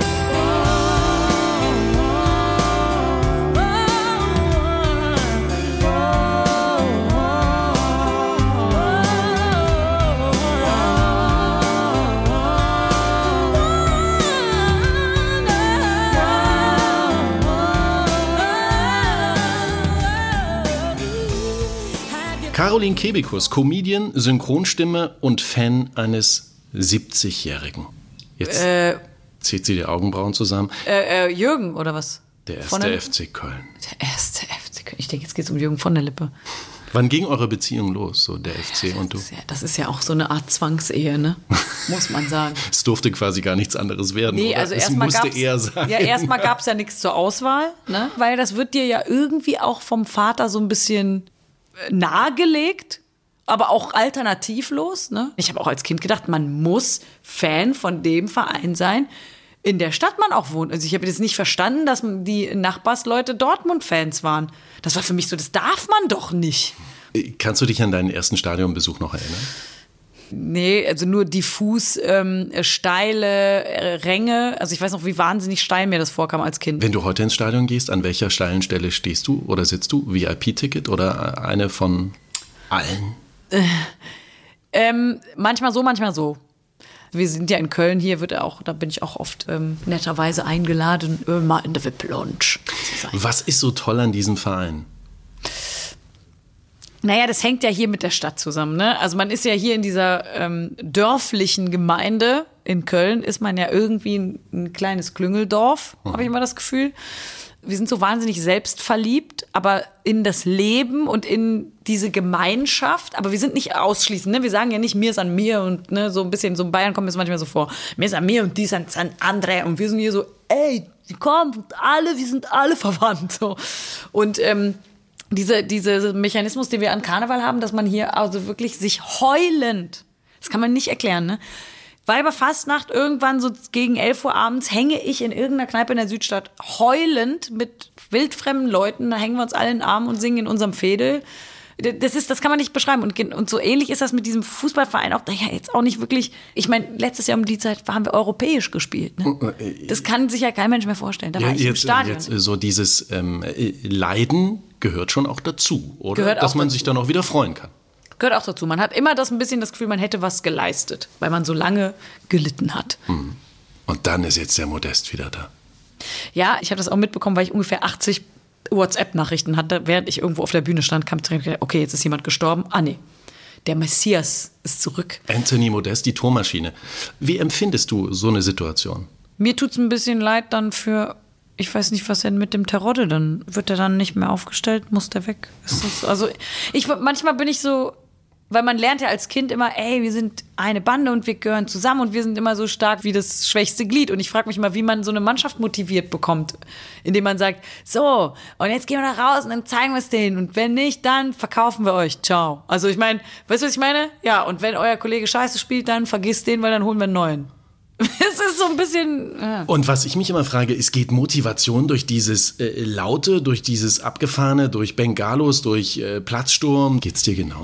Caroline Kebekus, Comedian, Synchronstimme und Fan eines siebzigjährigen. Jetzt Äh, zieht sie die Augenbrauen zusammen. äh, äh, Jürgen, oder was? Der erste Von der- F C Köln. Der erste F C Köln. Ich denke, jetzt geht es um Jürgen von der Lippe. Wann ging eure Beziehung los, so der F C und du? Das ist, ja, das ist ja auch so eine Art Zwangsehe, ne? Muss man sagen. Es durfte quasi gar nichts anderes werden, Nee, oder? also es erstmal musste gab's, eher sein. ja, erstmal gab es ja nichts zur Auswahl, ne? Weil das wird dir ja irgendwie auch vom Vater so ein bisschen äh, nahegelegt, aber auch alternativlos, ne? Ich habe auch als Kind gedacht, man muss Fan von dem Verein sein, in der Stadt man auch wohnt. Also ich habe jetzt nicht verstanden, dass die Nachbarsleute Dortmund-Fans waren. Das war für mich so, das darf man doch nicht. Kannst du dich an deinen ersten Stadionbesuch noch erinnern? Nee, also nur diffus ähm, steile äh, Ränge. Also ich weiß noch, wie wahnsinnig steil mir das vorkam als Kind. Wenn du heute ins Stadion gehst, an welcher steilen Stelle stehst du oder sitzt du? V I P-Ticket oder eine von allen? Ähm, manchmal so, manchmal so. Wir sind ja in Köln, hier wird auch, da bin ich auch oft ähm, netterweise eingeladen, äh, mal in der V I P-Lounge. Was ist so toll an diesem Verein? Naja, das hängt ja hier mit der Stadt zusammen, ne? Also man ist ja hier in dieser ähm, dörflichen Gemeinde in Köln, ist man ja irgendwie ein, ein kleines Klüngeldorf, mhm. habe ich immer das Gefühl. Wir sind so wahnsinnig selbstverliebt, aber in das Leben und in diese Gemeinschaft. Aber wir sind nicht ausschließend, ne? Wir sagen ja nicht, mir ist an mir und ne, so ein bisschen, so in Bayern kommt es manchmal so vor, mir ist an mir und die ist an, an andere. Und wir sind hier so, ey, komm, alle, wir sind alle verwandt. So. Und ähm, diese, diese Mechanismus, den wir an Karneval haben, dass man hier also wirklich sich heulend, das kann man nicht erklären, ne? Weiberfastnacht, irgendwann so gegen elf Uhr abends hänge ich in irgendeiner Kneipe in der Südstadt heulend mit wildfremden Leuten. Da hängen wir uns alle in den Arm und singen in unserem Fädel. Das ist, das kann man nicht beschreiben. Und, und so ähnlich ist das mit diesem Fußballverein auch. Ja, jetzt auch nicht wirklich. Ich meine, letztes Jahr um die Zeit haben wir europäisch gespielt. Ne? Das kann sich ja kein Mensch mehr vorstellen. Da war Ja, ich im jetzt, Stadion. jetzt so dieses ähm, Leiden gehört schon auch dazu, oder? Gehört auch Dass man dazu. sich dann auch wieder freuen kann. Gehört auch dazu. Man hat immer das ein bisschen das Gefühl, man hätte was geleistet, weil man so lange gelitten hat. Und dann ist jetzt der Modest wieder da. Ja, ich habe das auch mitbekommen, weil ich ungefähr achtzig WhatsApp-Nachrichten hatte, während ich irgendwo auf der Bühne stand, kam direkt, okay, jetzt ist jemand gestorben. Ah, nee, der Messias ist zurück. Anthony Modest, die Tormaschine. Wie empfindest du so eine Situation? Mir tut's ein bisschen leid dann für, ich weiß nicht, was denn mit dem Terodde, dann wird er dann nicht mehr aufgestellt, muss der weg. Ist das, also ich, manchmal bin ich so, weil man lernt ja als Kind immer, ey, wir sind eine Bande und wir gehören zusammen und wir sind immer so stark wie das schwächste Glied. Und ich frage mich mal, wie man so eine Mannschaft motiviert bekommt, indem man sagt, so, und jetzt gehen wir da raus und dann zeigen wir es denen. Und wenn nicht, dann verkaufen wir euch. Ciao. Also ich meine, weißt du, was ich meine? Ja, und wenn euer Kollege scheiße spielt, dann vergisst den, weil dann holen wir einen neuen. Es ist so ein bisschen... Ja. Und was ich mich immer frage, ist, geht Motivation durch dieses äh, Laute, durch dieses Abgefahrene, durch Bengalos, durch äh, Platzsturm? Geht's dir genauso?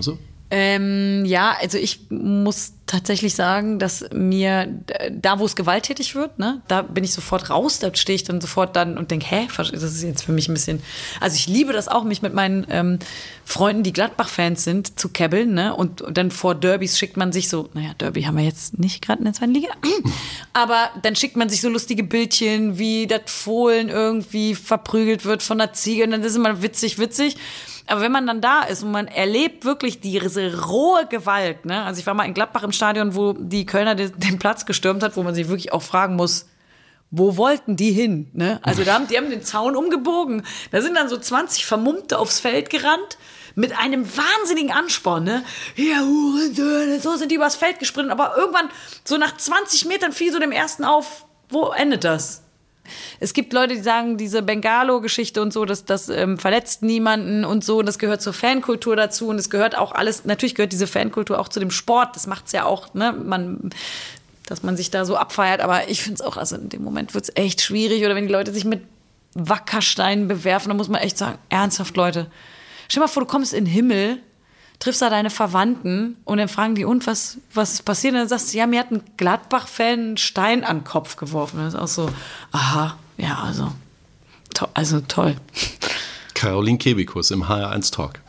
Ähm, ja, also ich muss tatsächlich sagen, dass mir da, wo es gewalttätig wird, ne, da bin ich sofort raus, da stehe ich dann sofort dann und denke, hä, das ist jetzt für mich ein bisschen, also ich liebe das auch, mich mit meinen ähm, Freunden, die Gladbach-Fans sind, zu käbbeln, ne, und, und dann vor Derbys schickt man sich so, naja, Derby haben wir jetzt nicht gerade in der zweiten Liga, aber dann schickt man sich so lustige Bildchen, wie das Fohlen irgendwie verprügelt wird von einer Ziege und dann ist immer witzig, witzig. Aber wenn man dann da ist und man erlebt wirklich diese rohe Gewalt, ne? Also ich war mal in Gladbach im Stadion, wo die Kölner den, den Platz gestürmt hat, wo man sich wirklich auch fragen muss, wo wollten die hin? Ne? Also da haben, die haben den Zaun umgebogen. Da sind dann so zwanzig Vermummte aufs Feld gerannt mit einem wahnsinnigen Ansporn. Ne? Ja, Hurensöhne, so sind die übers Feld gesprintet. Aber irgendwann, so nach zwanzig Metern fiel so dem ersten auf, wo endet das? Es gibt Leute, die sagen, diese Bengalo-Geschichte und so, das, das ähm, verletzt niemanden und so, das gehört zur Fankultur dazu und es gehört auch alles, natürlich gehört diese Fankultur auch zu dem Sport, das macht's ja auch, ne, man, dass man sich da so abfeiert, aber ich finde es auch, also in dem Moment wird's echt schwierig oder wenn die Leute sich mit Wackersteinen bewerfen, dann muss man echt sagen, ernsthaft, Leute, stell dir mal vor, du kommst in den Himmel, triffst da deine Verwandten und dann fragen die, und was, was ist passiert? Und dann sagst du, ja, mir hat ein Gladbach-Fan einen Stein an den Kopf geworfen. Das ist auch so, aha, ja, also, to- also toll. Caroline Kebekus im H R eins Talk.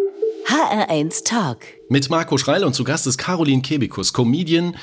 H R eins Talk. Mit Marco Schreil und zu Gast ist Caroline Kebekus, Comedian,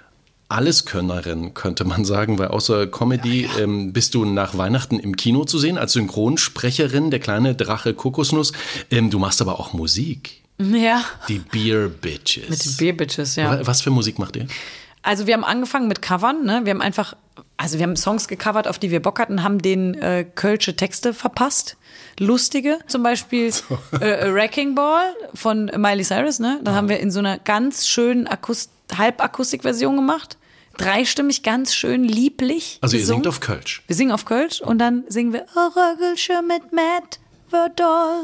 Alleskönnerin, könnte man sagen, weil außer Comedy ja, ja. Ähm, bist du nach Weihnachten im Kino zu sehen als Synchronsprecherin, der kleine Drache Kokosnuss. Ähm, du machst aber auch Musik. Ja. Die Beer Bitches. Mit den Beer Bitches, ja. Was für Musik macht ihr? Also wir haben angefangen mit Covern, ne? Wir haben einfach, also wir haben Songs gecovert, auf die wir Bock hatten, haben denen äh, kölsche Texte verpasst. Lustige, zum Beispiel so. äh, Wrecking Ball von Miley Cyrus, ne? Da ah. haben wir in so einer ganz schönen Akust- Halbakustikversion gemacht. Dreistimmig, ganz schön lieblich. Also gesungen. Ihr singt auf Kölsch? Wir singen auf Kölsch und dann singen wir Oh, Rögelsche mit Matt, Verdol.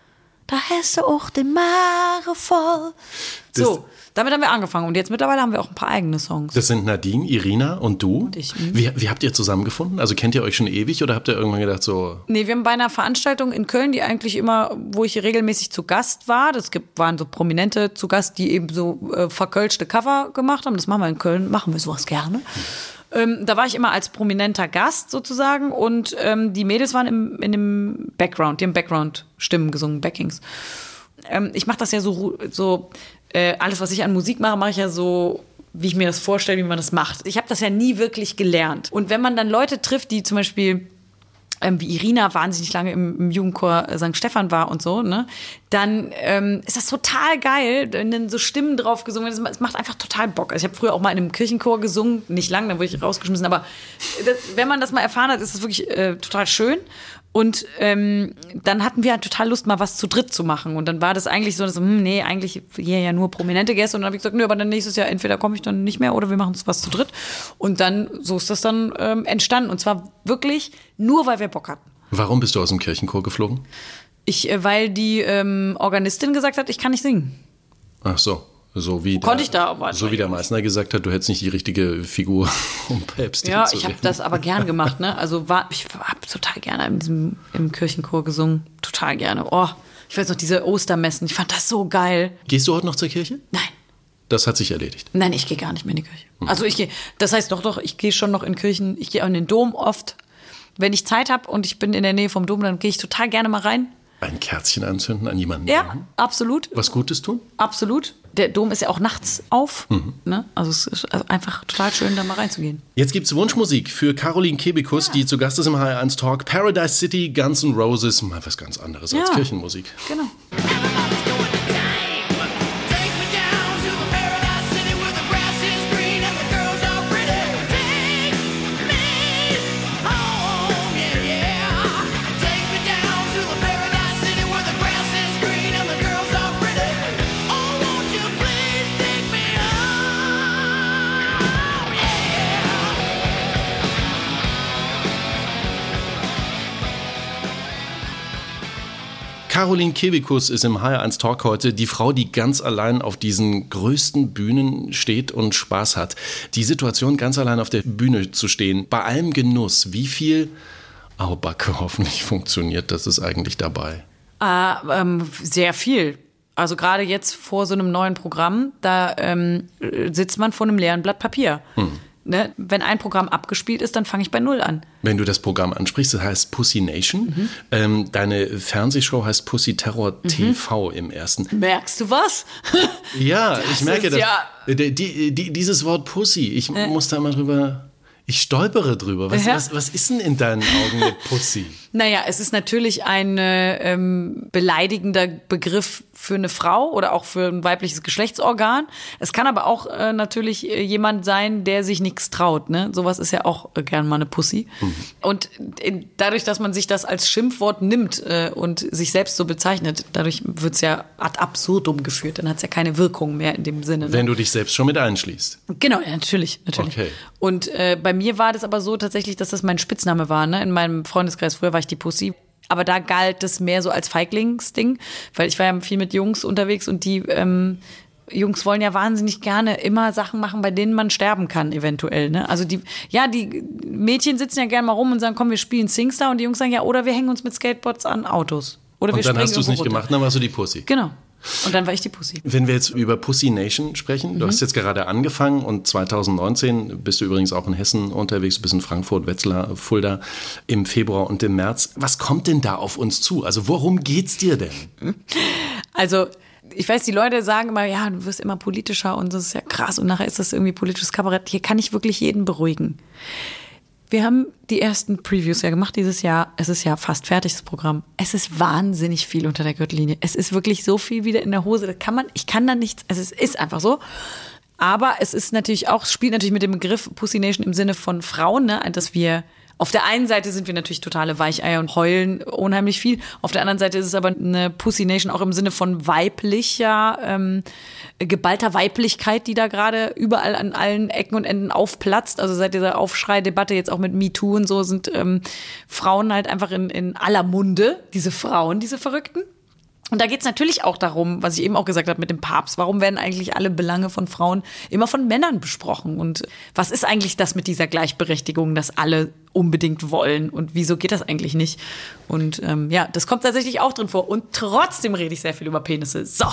Da hast du auch den Mare voll. So, damit haben wir angefangen. Und jetzt mittlerweile haben wir auch ein paar eigene Songs. Das sind Nadine, Irina und du. Und ich. Mhm. Wie, wie habt ihr zusammengefunden? Also kennt ihr euch schon ewig oder habt ihr irgendwann gedacht so... Nee, wir haben bei einer Veranstaltung in Köln, die eigentlich immer, wo ich regelmäßig zu Gast war, das gibt, waren so Prominente zu Gast, die eben so äh, verkölschte Cover gemacht haben. Das machen wir in Köln, machen wir sowas gerne. Mhm. Ähm, da war ich immer als prominenter Gast sozusagen und ähm, die Mädels waren im, in dem Background, die haben Background-Stimmen gesungen, Backings. Ähm, ich mache das ja so, so äh, alles, was ich an Musik mache, mache ich ja so, wie ich mir das vorstelle, wie man das macht. Ich habe das ja nie wirklich gelernt. Und wenn man dann Leute trifft, die zum Beispiel ähm, wie Irina wahnsinnig lange im, im Jugendchor Sankt Stephan war und so, ne, dann ähm, ist das total geil, wenn dann so Stimmen drauf gesungen werden. Es macht einfach total Bock. Also ich habe früher auch mal in einem Kirchenchor gesungen, nicht lang, dann wurde ich rausgeschmissen, aber das, wenn man das mal erfahren hat, ist das wirklich äh, total schön. Und ähm, dann hatten wir halt total Lust, mal was zu dritt zu machen. Und dann war das eigentlich so, dass, hm, nee, eigentlich hier ja nur prominente Gäste. Und dann habe ich gesagt, nö, aber dann nächstes Jahr entweder komme ich dann nicht mehr oder wir machen was zu dritt. Und dann, so ist das dann ähm, entstanden. Und zwar wirklich nur, weil wir Bock hatten. Warum bist du aus dem Kirchenchor geflogen? Ich, äh, weil die ähm, Organistin gesagt hat, ich kann nicht singen. Ach so. So wie, Konnte der, ich da aber so wie der Meißner gesagt hat, du hättest nicht die richtige Figur, um Päpstin ja, zu ich habe werden. das aber gern gemacht, ne? Also war, ich habe total gerne in diesem, im Kirchenchor gesungen. Total gerne. Oh, ich weiß noch, diese Ostermessen, ich fand das so geil. Gehst du heute noch zur Kirche? Nein. Das hat sich erledigt? Nein, ich gehe gar nicht mehr in die Kirche. Also ich gehe, das heißt doch, doch, ich gehe schon noch in Kirchen, ich gehe auch in den Dom oft. Wenn ich Zeit habe und ich bin in der Nähe vom Dom, dann gehe ich total gerne mal rein. Ein Kerzchen anzünden an jemanden? Ja, denken. absolut. Was Gutes tun? Absolut. Der Dom ist ja auch nachts auf. Mhm. Ne? Also es ist einfach total schön, da mal reinzugehen. Jetzt gibt's Wunschmusik für Caroline Kebekus, ja. die zu Gast ist im H R eins Talk. Paradise City, Guns N' Roses, mal was ganz anderes ja. als Kirchenmusik. Genau. Caroline Kebekus ist im H R eins Talk heute die Frau, die ganz allein auf diesen größten Bühnen steht und Spaß hat. Die Situation, ganz allein auf der Bühne zu stehen, bei allem Genuss, wie viel Aubacke hoffentlich funktioniert, das ist eigentlich dabei? Äh, ähm, sehr viel. Also gerade jetzt vor so einem neuen Programm, da ähm, sitzt man vor einem leeren Blatt Papier. Hm. Ne? Wenn ein Programm abgespielt ist, dann fange ich bei Null an. Wenn du das Programm ansprichst, das heißt Pussy Nation. Mhm. Ähm, deine Fernsehshow heißt Pussy Terror T V mhm. im ersten. Merkst du was? Ja, das ich merke das. Ja die, die, die, dieses Wort Pussy, ich äh. muss da mal drüber... Ich stolpere drüber. Was, ja. was, was ist denn in deinen Augen eine Pussy? Naja, es ist natürlich ein ähm, beleidigender Begriff für eine Frau oder auch für ein weibliches Geschlechtsorgan. Es kann aber auch äh, natürlich äh, jemand sein, der sich nichts traut. Ne? Sowas ist ja auch äh, gern mal eine Pussy. Mhm. Und äh, dadurch, dass man sich das als Schimpfwort nimmt äh, und sich selbst so bezeichnet, dadurch wird es ja ad absurdum geführt. Dann hat es ja keine Wirkung mehr in dem Sinne. Ne? Wenn du dich selbst schon mit einschließt. Genau, ja, natürlich. natürlich. Okay. Und äh, bei mir war das aber so tatsächlich, dass das mein Spitzname war. Ne? In meinem Freundeskreis, früher war ich die Pussy. Aber da galt das mehr so als Feiglingsding, weil ich war ja viel mit Jungs unterwegs und die ähm, Jungs wollen ja wahnsinnig gerne immer Sachen machen, bei denen man sterben kann eventuell. Ne? Also die, ja, die Mädchen sitzen ja gerne mal rum und sagen, komm, wir spielen Singstar, und die Jungs sagen, ja, oder wir hängen uns mit Skateboards an Autos. Oder wir und dann springen hast du es nicht runter. gemacht, dann warst du die Pussy. Genau. Und dann war ich die Pussy. Wenn wir jetzt über Pussy Nation sprechen, du mhm. hast jetzt gerade angefangen und zwanzig neunzehn bist du übrigens auch in Hessen unterwegs, du bist in Frankfurt, Wetzlar, Fulda im Februar und im März. Was kommt denn da auf uns zu? Also worum geht's dir denn? Also ich weiß, die Leute sagen immer, ja, du wirst immer politischer und das ist ja krass und nachher ist das irgendwie politisches Kabarett. Hier kann ich wirklich jeden beruhigen. Wir haben die ersten Previews ja gemacht dieses Jahr. Es ist ja fast fertig, das Programm. Es ist wahnsinnig viel unter der Gürtellinie. Es ist wirklich so viel wieder in der Hose. Da kann man, ich kann da nichts. Also es ist einfach so. Aber es ist natürlich auch, spielt natürlich mit dem Begriff Pussy Nation im Sinne von Frauen, ne, dass wir auf der einen Seite sind wir natürlich totale Weicheier und heulen unheimlich viel. Auf der anderen Seite ist es aber eine Pussy Nation auch im Sinne von weiblicher, ähm, geballter Weiblichkeit, die da gerade überall an allen Ecken und Enden aufplatzt. Also seit dieser Aufschrei-Debatte jetzt auch mit MeToo und so sind ähm, Frauen halt einfach in, in aller Munde. Diese Frauen, diese Verrückten. Und da geht es natürlich auch darum, was ich eben auch gesagt habe mit dem Papst. Warum werden eigentlich alle Belange von Frauen immer von Männern besprochen? Und was ist eigentlich das mit dieser Gleichberechtigung, dass alle unbedingt wollen? Und wieso geht das eigentlich nicht? Und ähm, ja, das kommt tatsächlich auch drin vor. Und trotzdem rede ich sehr viel über Penisse. So.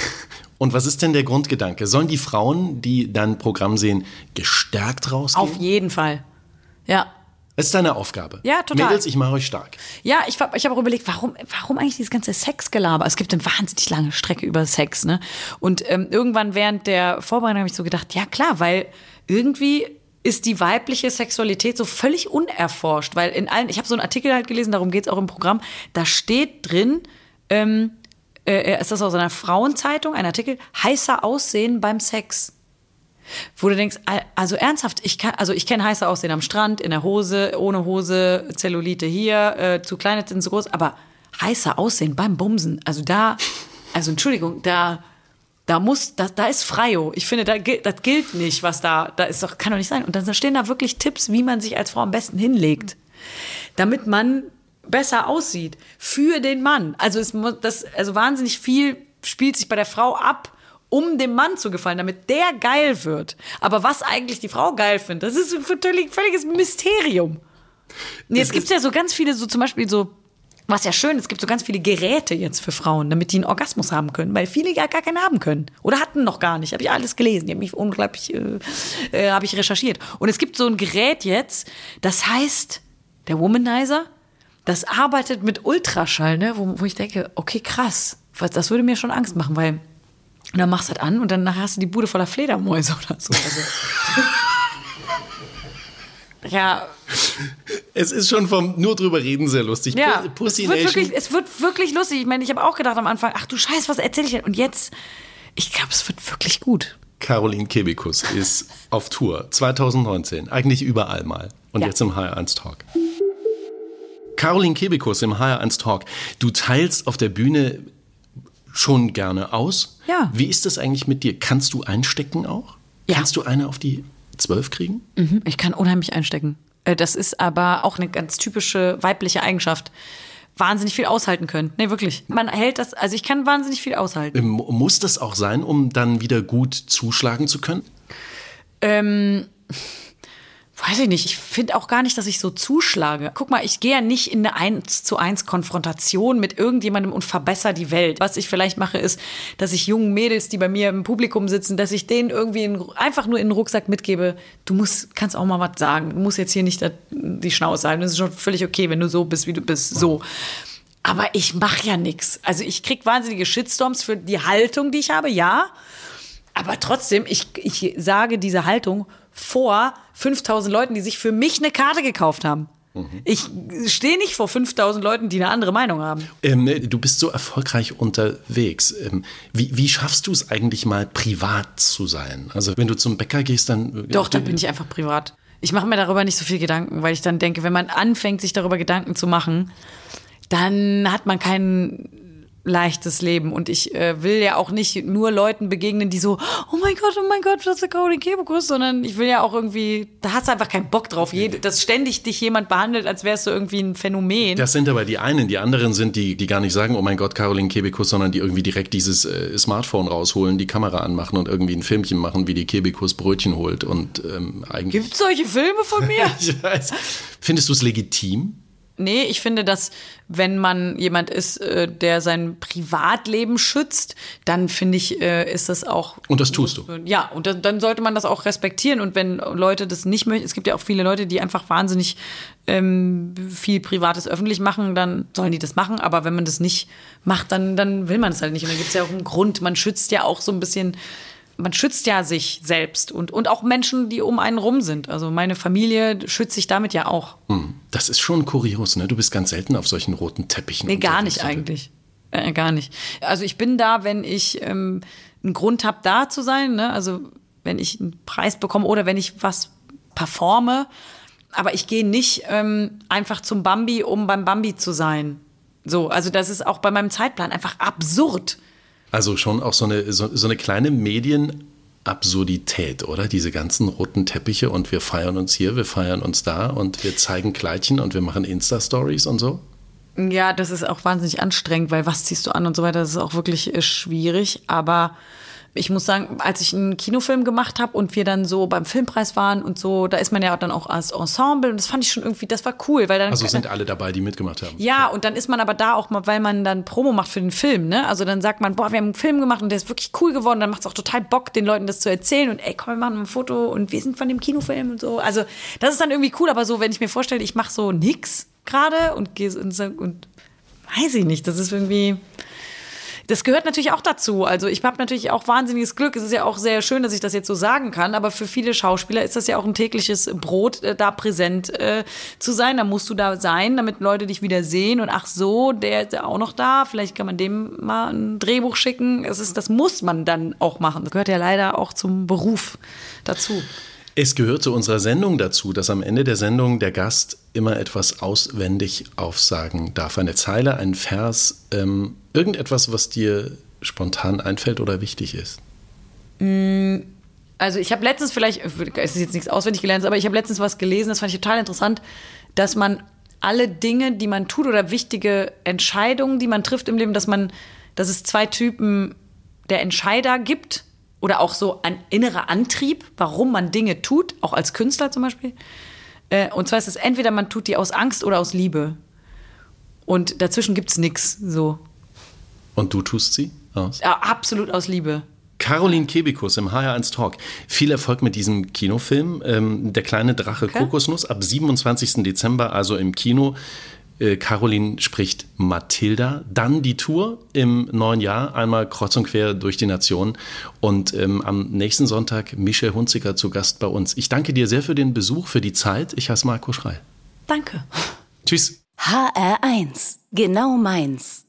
Und was ist denn der Grundgedanke? Sollen die Frauen, die dein Programm sehen, gestärkt rausgehen? Auf jeden Fall. Ja. Das ist deine Aufgabe. Ja, total. Mädels, ich mache euch stark. Ja, ich, ich habe auch überlegt, warum, warum eigentlich dieses ganze Sexgelaber? Es gibt eine wahnsinnig lange Strecke über Sex, ne? Und ähm, irgendwann während der Vorbereitung habe ich so gedacht, ja klar, weil irgendwie ist die weibliche Sexualität so völlig unerforscht. Weil in allen, ich habe so einen Artikel halt gelesen, darum geht es auch im Programm, da steht drin, ähm, äh, ist das aus einer Frauenzeitung, ein Artikel, heißer Aussehen beim Sex. Wo du denkst, also ernsthaft, ich kann, also ich kenne heißer Aussehen am Strand, in der Hose, ohne Hose, Zellulite hier, äh, zu klein, sind zu groß, aber heißer Aussehen beim Bumsen, also da, also Entschuldigung, da, da muss, da, da ist Freio. Ich finde, da, das gilt nicht, was da, da ist doch, kann doch nicht sein. Und dann stehen da wirklich Tipps, wie man sich als Frau am besten hinlegt, damit man besser aussieht für den Mann. Also es muss, das, also wahnsinnig viel spielt sich bei der Frau ab, um dem Mann zu gefallen, damit der geil wird. Aber was eigentlich die Frau geil findet, das ist ein völlig, völliges Mysterium. Und jetzt gibt es ja so ganz viele, so zum Beispiel so, was ja schön, es gibt so ganz viele Geräte jetzt für Frauen, damit die einen Orgasmus haben können, weil viele ja gar keinen haben können. Oder hatten noch gar nicht. Habe ich alles gelesen. Die haben mich unglaublich, äh, äh, habe ich recherchiert. Und es gibt so ein Gerät jetzt, das heißt, der Womanizer, das arbeitet mit Ultraschall, ne, wo, wo ich denke, okay, krass, das würde mir schon Angst machen, weil und dann machst du das an und dann nachher hast du die Bude voller Fledermäuse oder so. Also, ja. Es ist schon vom nur drüber reden sehr lustig. Ja, Pussy es wird, Nation. wirklich, es wird wirklich lustig. Ich meine, ich habe auch gedacht am Anfang, ach du Scheiß, was erzähl ich denn? Und jetzt, ich glaube, es wird wirklich gut. Caroline Kebekus ist auf Tour zwanzig neunzehn, eigentlich überall mal. Und ja. Jetzt im H R eins Talk. Caroline Kebekus im H R eins Talk. Du teilst auf der Bühne schon gerne aus. Ja. Wie ist das eigentlich mit dir? Kannst du einstecken auch? Ja. Kannst du eine auf die zwölf kriegen? Mhm, ich kann unheimlich einstecken. Das ist aber auch eine ganz typische weibliche Eigenschaft. Wahnsinnig viel aushalten können. Nee, wirklich. Man hält das, also ich kann wahnsinnig viel aushalten. Muss das auch sein, um dann wieder gut zuschlagen zu können? Ähm, Weiß ich nicht. Ich finde auch gar nicht, dass ich so zuschlage. Guck mal, ich gehe ja nicht in eine eins zu eins Konfrontation mit irgendjemandem und verbessere die Welt. Was ich vielleicht mache, ist, dass ich jungen Mädels, die bei mir im Publikum sitzen, dass ich denen irgendwie in, einfach nur in den Rucksack mitgebe, du musst, kannst auch mal was sagen. Du musst jetzt hier nicht die Schnauze halten. Das ist schon völlig okay, wenn du so bist, wie du bist. So. Aber ich mache ja nichts. Also ich kriege wahnsinnige Shitstorms für die Haltung, die ich habe, ja. Aber trotzdem, ich, ich sage diese Haltung vor fünftausend Leuten, die sich für mich eine Karte gekauft haben. Mhm. Ich stehe nicht vor fünftausend Leuten, die eine andere Meinung haben. Ähm, du bist so erfolgreich unterwegs. Ähm, wie, wie schaffst du es eigentlich mal, privat zu sein? Also wenn du zum Bäcker gehst, dann... Doch, da bin ich einfach privat. Ich mache mir darüber nicht so viel Gedanken, weil ich dann denke, wenn man anfängt, sich darüber Gedanken zu machen, dann hat man keinen... leichtes Leben. Und ich äh, will ja auch nicht nur Leuten begegnen, die so, oh mein Gott, oh mein Gott, das ist der Caroline Kebekus, sondern ich will ja auch irgendwie, da hast du einfach keinen Bock drauf, Jede, dass ständig dich jemand behandelt, als wärst du irgendwie ein Phänomen. Das sind aber die einen. Die anderen sind die, die gar nicht sagen, oh mein Gott, Caroline Kebekus, sondern die irgendwie direkt dieses äh, Smartphone rausholen, die Kamera anmachen und irgendwie ein Filmchen machen, wie die Kebekus Brötchen holt. Und ähm, eigentlich... Gibt's solche Filme von mir? Ich weiß. Findest du es legitim? Nee, ich finde, dass wenn man jemand ist, der sein Privatleben schützt, dann finde ich, ist das auch... Und das tust du? Ja, und dann sollte man das auch respektieren. Und wenn Leute das nicht möchten, es gibt ja auch viele Leute, die einfach wahnsinnig ähm, viel Privates öffentlich machen, dann sollen die das machen. Aber wenn man das nicht macht, dann, dann will man es halt nicht. Und dann gibt es ja auch einen Grund. Man schützt ja auch so ein bisschen... Man schützt ja sich selbst und, und auch Menschen, die um einen rum sind. Also meine Familie schützt sich damit ja auch. Das ist schon kurios, ne? Du bist ganz selten auf solchen roten Teppichen. Nee, gar nicht eigentlich. Äh, gar nicht. Also ich bin da, wenn ich ähm, einen Grund habe, da zu sein. Ne? Also wenn ich einen Preis bekomme oder wenn ich was performe. Aber ich gehe nicht ähm, einfach zum Bambi, um beim Bambi zu sein. So, also das ist auch bei meinem Zeitplan einfach absurd. Also schon auch so eine, so, so eine kleine Medienabsurdität, oder? Diese ganzen roten Teppiche und wir feiern uns hier, wir feiern uns da und wir zeigen Kleidchen und wir machen Insta-Stories und so. Ja, das ist auch wahnsinnig anstrengend, weil was ziehst du an und so weiter, das ist auch wirklich äh, schwierig. Aber ich muss sagen, als ich einen Kinofilm gemacht habe und wir dann so beim Filmpreis waren und so, da ist man ja dann auch als Ensemble und das fand ich schon irgendwie, das war cool. Weil dann, also sind alle dabei, die mitgemacht haben? Ja, und dann ist man aber da auch mal, weil man dann Promo macht für den Film, ne? Also dann sagt man, boah, wir haben einen Film gemacht und der ist wirklich cool geworden, dann macht es auch total Bock, den Leuten das zu erzählen und ey, komm, wir machen ein Foto und wir sind von dem Kinofilm und so. Also das ist dann irgendwie cool, aber so, wenn ich mir vorstelle, ich mache so nix gerade und gehe und, und weiß ich nicht, das ist irgendwie... Das gehört natürlich auch dazu. Also ich habe natürlich auch wahnsinniges Glück. Es ist ja auch sehr schön, dass ich das jetzt so sagen kann. Aber für viele Schauspieler ist das ja auch ein tägliches Brot, äh, da präsent äh, zu sein. Da musst du da sein, damit Leute dich wieder sehen. Und ach so, der ist ja auch noch da. Vielleicht kann man dem mal ein Drehbuch schicken. Es ist, das muss man dann auch machen. Das gehört ja leider auch zum Beruf dazu. Es gehört zu unserer Sendung dazu, dass am Ende der Sendung der Gast immer etwas auswendig aufsagen darf. Eine Zeile, ein Vers, ähm, irgendetwas, was dir spontan einfällt oder wichtig ist. Also ich habe letztens vielleicht, es ist jetzt nichts auswendig gelernt, aber ich habe letztens was gelesen, das fand ich total interessant, dass man alle Dinge, die man tut oder wichtige Entscheidungen, die man trifft im Leben, dass man, dass es zwei Typen der Entscheider gibt, oder auch so ein innerer Antrieb, warum man Dinge tut, auch als Künstler zum Beispiel. Und zwar ist es entweder man tut die aus Angst oder aus Liebe. Und dazwischen gibt es nichts. So. Und du tust sie aus? Ja, absolut aus Liebe. Caroline Kebekus im H R eins Talk. Viel Erfolg mit diesem Kinofilm. Ähm, Der kleine Drache okay. Kokosnuss ab siebenundzwanzigsten Dezember, also im Kino. Caroline spricht Mathilda, dann die Tour im neuen Jahr, einmal kreuz und quer durch die Nation und ähm, am nächsten Sonntag Michelle Hunziker zu Gast bei uns. Ich danke dir sehr für den Besuch, für die Zeit. Ich heiße Marco Schreil. Danke. Tschüss. H R eins, genau meins.